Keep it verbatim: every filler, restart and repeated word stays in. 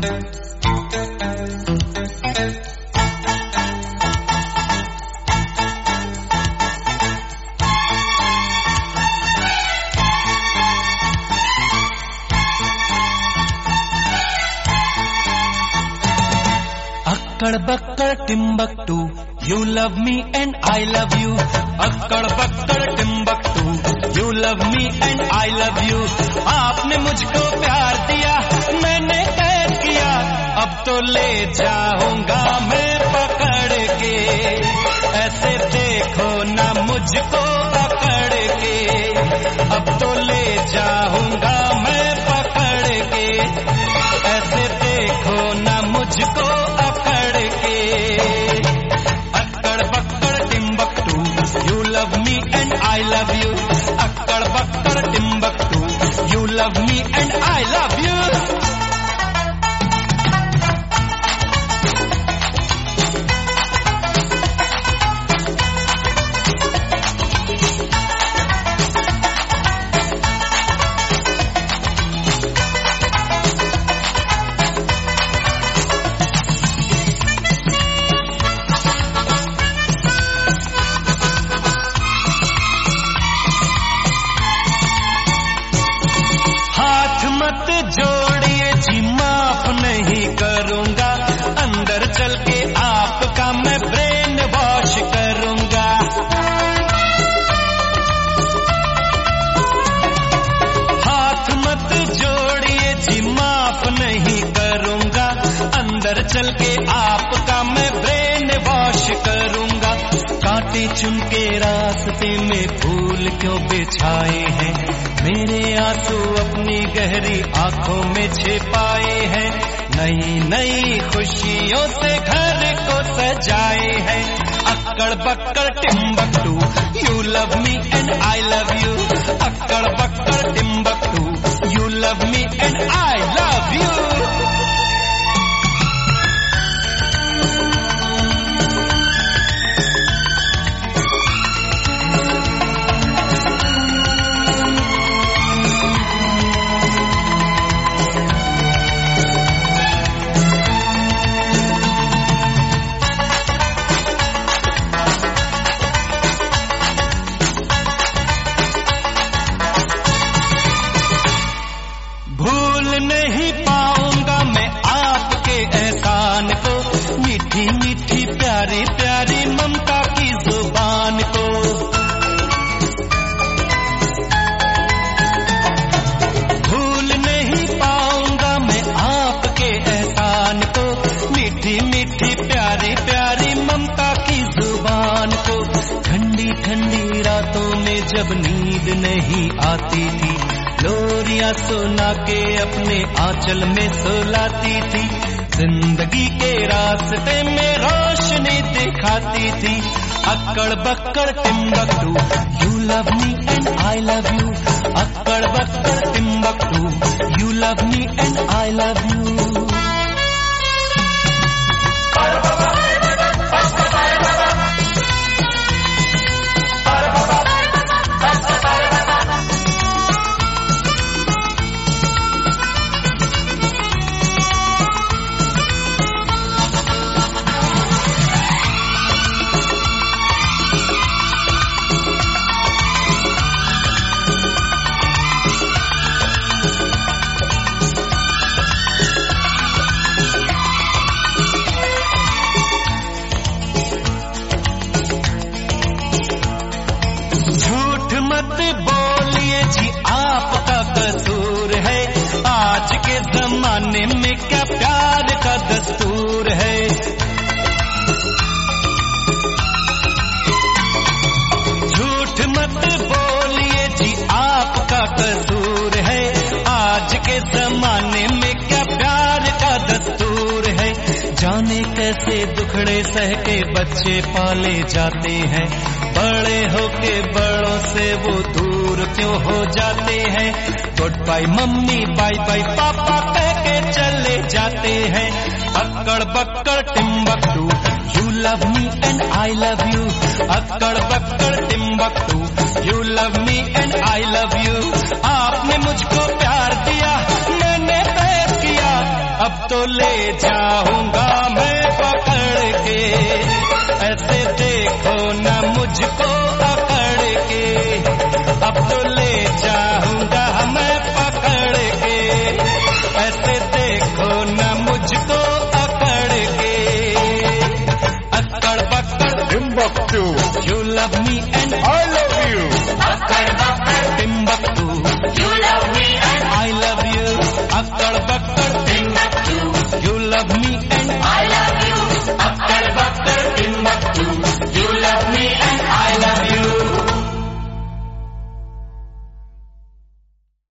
Akkad bakkad Timbuktu, you love me and I love you. Akkad bakkad Timbuktu, you love me and I love you. आपने मुझको प्यार दिया, मैंने कैद किया, अब तो ले जाऊंगा मैं पकड़ के. ऐसे देखो ना मुझको पकड़ के, अब तो ले जाऊंगा मैं पकड़ के. ऐसे देखो ना मुझको अकड़ के. अक्कड़ बक्कड़ Timbuktu, you love me and I love you. अक्कड़ बक्कड़ Timbuktu, you love me and I love you. मत जोड़िए जी, माफ नहीं करूंगा, अंदर चल के आपका मैं ब्रेन वॉश करूंगा. हाथ मत जोड़िए जी, माफ नहीं करूंगा, अंदर चल के आपका मैं ब्रेन वॉश करूंगा. कांटे चुन के रास्ते में फूल क्यों बिछाए हैं, मेरे आंसू अपनी गहरी आंखों में छिपाए हैं. नई नई खुशियों से घर को सजाए हैं. अक्कड़ बक्कड़ Timbuktu, you love me and I love you. अक्कड़ बक्कड़ Timbuktu, you love me and I love you. नहीं पाऊंगा मैं आपके एहसान को, मीठी मीठी प्यारी प्यारी ममता की जुबान को. भूल नहीं पाऊंगा मैं आपके एहसान को, मीठी मीठी प्यारी प्यारी ममता की जुबान को. ठंडी ठंडी रातों में जब नींद नहीं आती थी, लोरियां सुना के अपने आंचल में सुलाती थी. जिंदगी के रास्ते में रोशनी दिखाती थी. अक्कड़ बक्कड़ Timbuktu, you love me and I love you. अक्कड़ बक्कड़ Timbuktu, you love me and I love you. मत बोलिए जी, आपका कसूर है, आज के जमाने में क्या प्यार का दस्तूर है. झूठ मत बोलिए जी, आपका कसूर है, आज के जमाने में क्या प्यार का दस्तूर है. जाने कैसे दुखड़े सह के बच्चे पाले जाते हैं, बड़े होके बड़ों से वो दूर क्यों हो जाते हैं. Good bye mummy, bye bye पापा कह के चले जाते हैं. अक्कड़ बक्कड़ Timbuktu, you love me and I love you. अक्कड़ बक्कड़ Timbuktu, you love me and I love you. आपने मुझको प्यार दिया, मैंने कैद किया, अब तो ले जाऊंगा मैं पकड़ के, ऐसे देखो न मुझको